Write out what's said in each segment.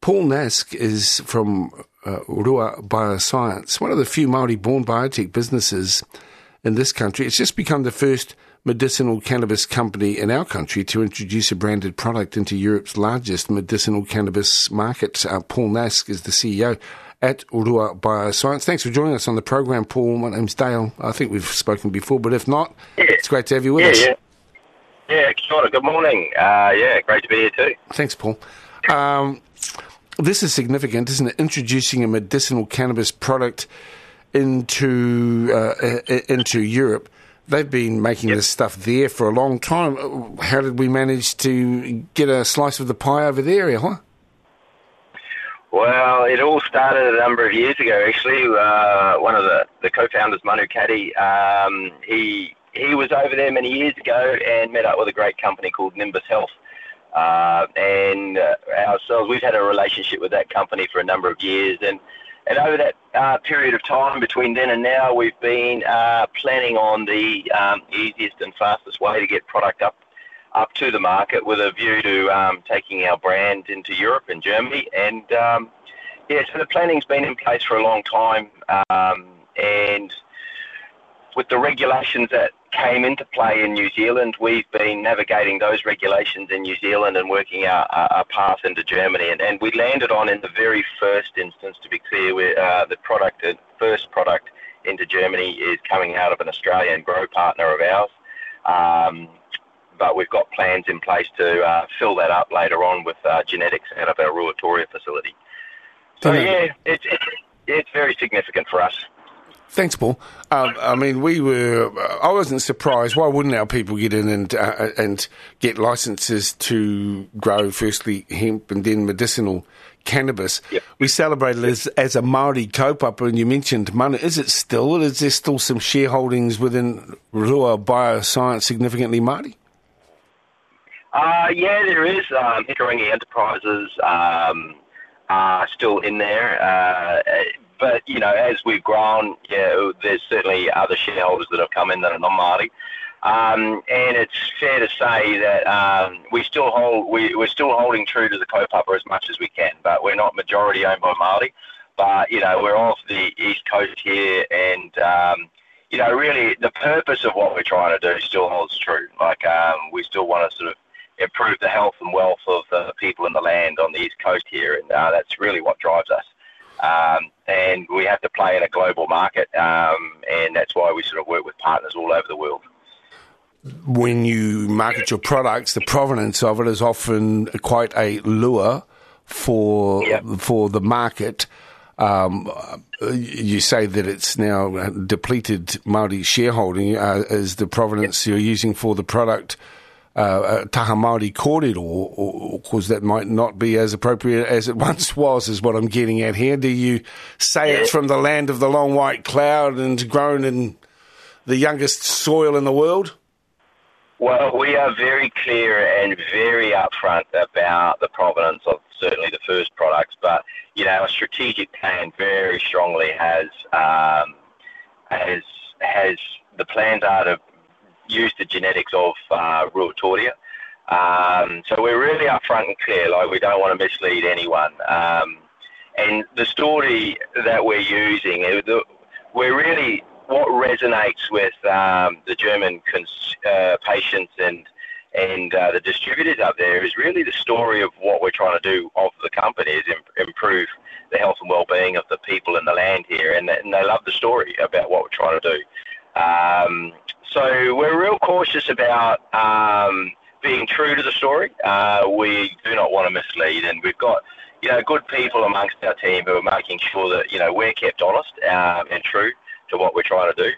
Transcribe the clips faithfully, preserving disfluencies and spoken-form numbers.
Paul Nask is from uh, Rua Bioscience, one of the few Māori-born biotech businesses in this country. It's just become the first medicinal cannabis company in our country to introduce a branded product into Europe's largest medicinal cannabis market. Uh, Paul Nask is the C E O at Rua Bioscience. Thanks for joining us on the program, Paul. My name's Dale. I think we've spoken before, but if not, yeah. It's great to have you with yeah, us. Yeah, yeah. Kia ora. Good morning. Uh, yeah, great to be here too. Thanks, Paul. Um, this is significant, isn't it? Introducing a medicinal cannabis product into uh, into Europe. They've been making yep. this stuff there for a long time. How did we manage to get a slice of the pie over there, huh? Well, it all started a number of years ago, actually. Uh, one of the, the co-founders, Manu Caddy, um, he he was over there many years ago and met up with a great company called Nimbus Health. Uh, and uh, ourselves, we've had a relationship with that company for a number of years. And, and over that uh, period of time between then and now, we've been uh, planning on the um, easiest and fastest way to get product up up to the market with a view to um, taking our brand into Europe and Germany. And, um, yeah, so the planning's been in place for a long time. Um, and with the regulations that came into play in New Zealand, we've been navigating those regulations in New Zealand and working our, our path into Germany. And, and we landed on, in the very first instance, to be clear, we, uh, the product, the first product into Germany is coming out of an Australian grow partner of ours. Um, but we've got plans in place to uh, fill that up later on with uh, genetics out of our Ruatoria facility. So, yeah, it's, it's, it's very significant for us. Thanks, Paul. Um, I mean, we were. I wasn't surprised. Why wouldn't our people get in and uh, and get licenses to grow firstly hemp and then medicinal cannabis? Yep. We celebrated as as a Māori kaupapa, and you mentioned Manu. Is it still? Is there still some shareholdings within Rua Bioscience significantly Māori? Uh, yeah, there is. Um, Hikarangi Enterprises um, are still in there. Uh, But, you know, as we've grown, yeah, there's certainly other shareholders that have come in that are non-Māori. Um, and it's fair to say that um, we still hold, we, we're still holding true to the kaupapa as much as we can, but we're not majority owned by Māori. But, you know, we're off the East Coast here, and, um, you know, really the purpose of what we're trying to do still holds true. Like, um, we still want to sort of improve the health and wealth of the people in the land on the East Coast here, and uh, that's really what drives us. Um, and we have to play in a global market, um, and that's why we sort of work with partners all over the world. When you market your products, the provenance of it is often quite a lure for yep. for the market. Um, you say that it's now depleted Māori shareholding. Uh, is the provenance yep. you're using for the product Uh, taha Māori kōrero, or because that might not be as appropriate as it once was, is what I'm getting at here. Do you say it's from the land of the long white cloud and grown in the youngest soil in the world? Well, we are very clear and very upfront about the provenance of certainly the first products, but, you know, our strategic plan very strongly has, um, has, has the plans are to use the genetics of uh, Ruatoria. Um, so we're really upfront and clear, like we don't want to mislead anyone. Um, and the story that we're using, the, we're really, what resonates with um, the German cons- uh, patients and and uh, the distributors up there is really the story of what we're trying to do of the company, is im- improve the health and well-being of the people in the land here. And, and they love the story about what we're trying to do. Um, So we're real cautious about um, being true to the story. Uh, we do not want to mislead, and we've got, you know, good people amongst our team who are making sure that, you know, we're kept honest um, and true to what we're trying to do.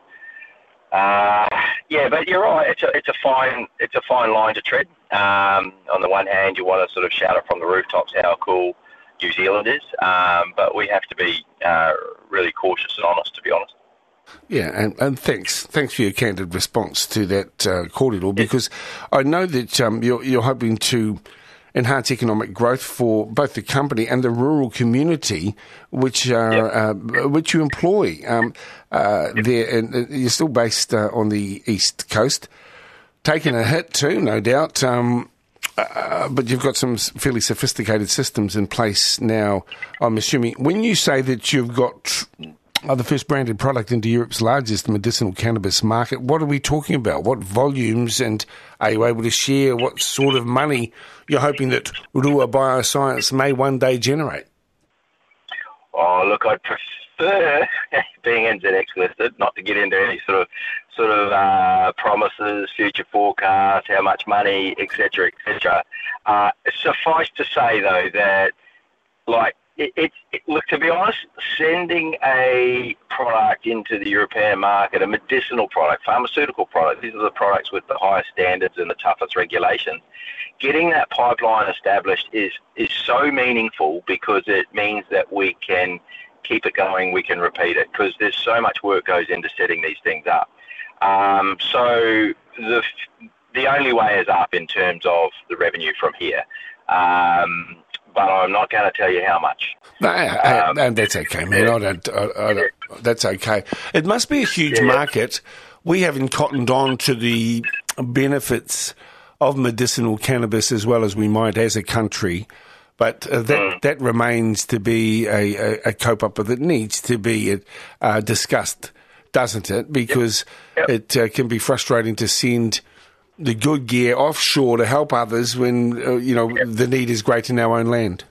Uh, yeah, but you're right. It's a it's a fine it's a fine line to tread. Um, on the one hand, you want to sort of shout it from the rooftops how cool New Zealand is, um, but we have to be uh, really cautious and honest, to be honest. Yeah, and, and thanks. Thanks for your candid response to that uh, corridor, because I know that um, you're, you're hoping to enhance economic growth for both the company and the rural community, which are yep. uh, which you employ um, uh, yep. there. And you're still based uh, on the East Coast, taking a hit too, no doubt. Um, uh, but you've got some fairly sophisticated systems in place now, I'm assuming. When you say that you've got tr- uh, the first branded product into Europe's largest medicinal cannabis market, what are we talking about? What volumes, and are you able to share what sort of money you're hoping that Rua Bioscience may one day generate? Oh, look, I'd prefer, being N Z X listed, not to get into any sort of sort of uh, promises, future forecasts, how much money, et cetera, et cetera. Uh, suffice to say, though, that, like, it, it, it, look, to be honest, sending a product into the European market, a medicinal product, pharmaceutical product, these are the products with the highest standards and the toughest regulations, getting that pipeline established is, is so meaningful because it means that we can keep it going, we can repeat it, because there's so much work goes into setting these things up. Um, so the the only way is up in terms of the revenue from here. Um, but I'm not going to tell you how much. No, um, and that's okay, man. I don't, I, I don't, that's okay. It must be a huge yeah. market. We haven't cottoned on to the benefits of medicinal cannabis as well as we might as a country. But uh, that mm. that remains to be a, a, a cope-up that needs to be uh, discussed, doesn't it? Because yep. Yep. it uh, can be frustrating to send the good gear offshore to help others when, uh, you know, yep. the need is great in our own land.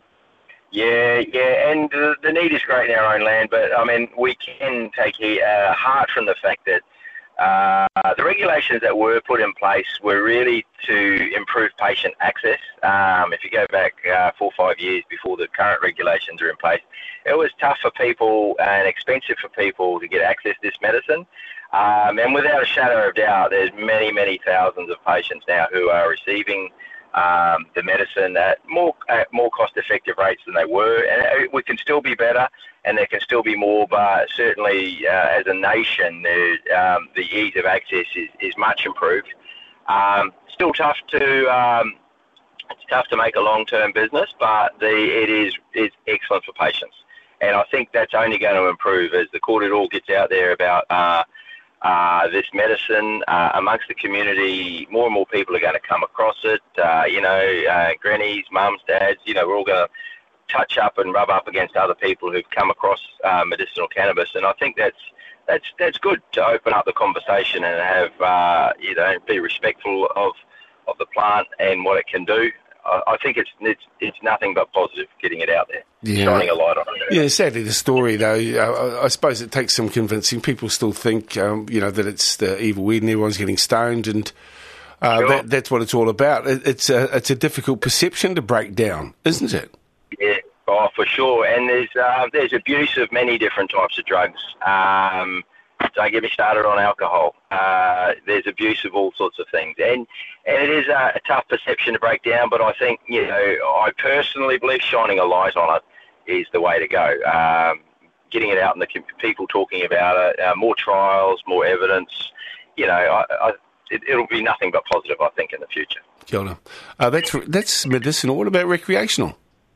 Yeah, yeah, and uh, the need is great in our own land, but, I mean, we can take uh, heart from the fact that Uh, the regulations that were put in place were really to improve patient access. Um, if you go back uh, four or five years before the current regulations are in place, it was tough for people and expensive for people to get access to this medicine. Um, and without a shadow of doubt, there's many, many thousands of patients now who are receiving um, the medicine at more at more cost-effective rates than they were. And we can still be better, and there can still be more, but certainly uh, as a nation, the, um, the ease of access is, is much improved. Um, still tough to um, it's tough to make a long-term business, but the, it is is excellent for patients. And I think that's only going to improve as the cordial gets out there about uh, uh, this medicine uh, amongst the community. More and more people are going to come across it. Uh, you know, uh, grannies, mums, dads. You know, we're all going to touch up and rub up against other people who've come across uh, medicinal cannabis, and I think that's that's that's good to open up the conversation and have uh, you know be respectful of of the plant and what it can do. I, I think it's it's it's nothing but positive getting it out there, yeah. shining a light on it. Yeah, sadly the story though, I, I suppose it takes some convincing. People still think um, you know that it's the evil weed and everyone's getting stoned, and uh, sure. that, that's what it's all about. It, it's a it's a difficult perception to break down, isn't it? Yeah, oh, for sure. And there's uh, there's abuse of many different types of drugs. Um, don't get me started on alcohol. Uh, there's abuse of all sorts of things. And and it is a, a tough perception to break down, but I think, you know, I personally believe shining a light on it is the way to go. Um, getting it out and the people talking about it, uh, more trials, more evidence, you know, I, I, it, it'll be nothing but positive, I think, in the future. Kia ora. Uh, that's, that's medicinal. What about recreational?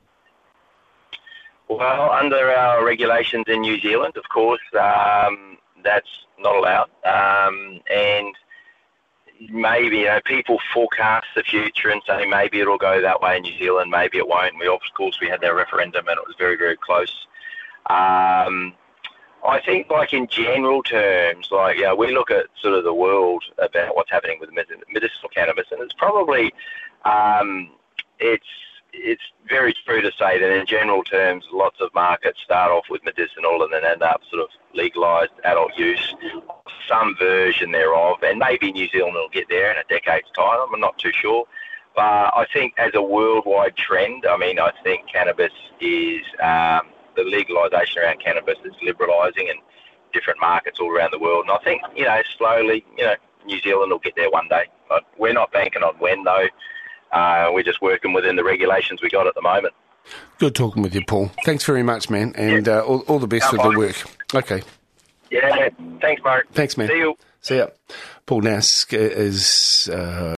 Well, under our regulations in New Zealand, of course, um, that's not allowed. Um, and maybe, you know, people forecast the future and say maybe it'll go that way in New Zealand, maybe it won't. We, of course, we had that referendum and it was very, very close. Um, I think, like, in general terms, like, yeah, we look at sort of the world about what's happening with medicinal cannabis, and it's probably, um, it's, it's very true to say that in general terms, lots of markets start off with medicinal and then end up sort of legalised adult use, some version thereof, and maybe New Zealand will get there in a decade's time. I'm not too sure. But I think as a worldwide trend, I mean, I think cannabis is, um, the legalisation around cannabis is liberalising in different markets all around the world. And I think, you know, slowly, you know, New Zealand will get there one day. But we're not banking on when, though. Uh, we're just working within the regulations we got at the moment. Good talking with you, Paul. Thanks very much, man, and yeah. uh, all, all the best no, with the work. Okay. Yeah, thanks, Mark. Thanks, man. See you. See ya. Paul Nask is... Uh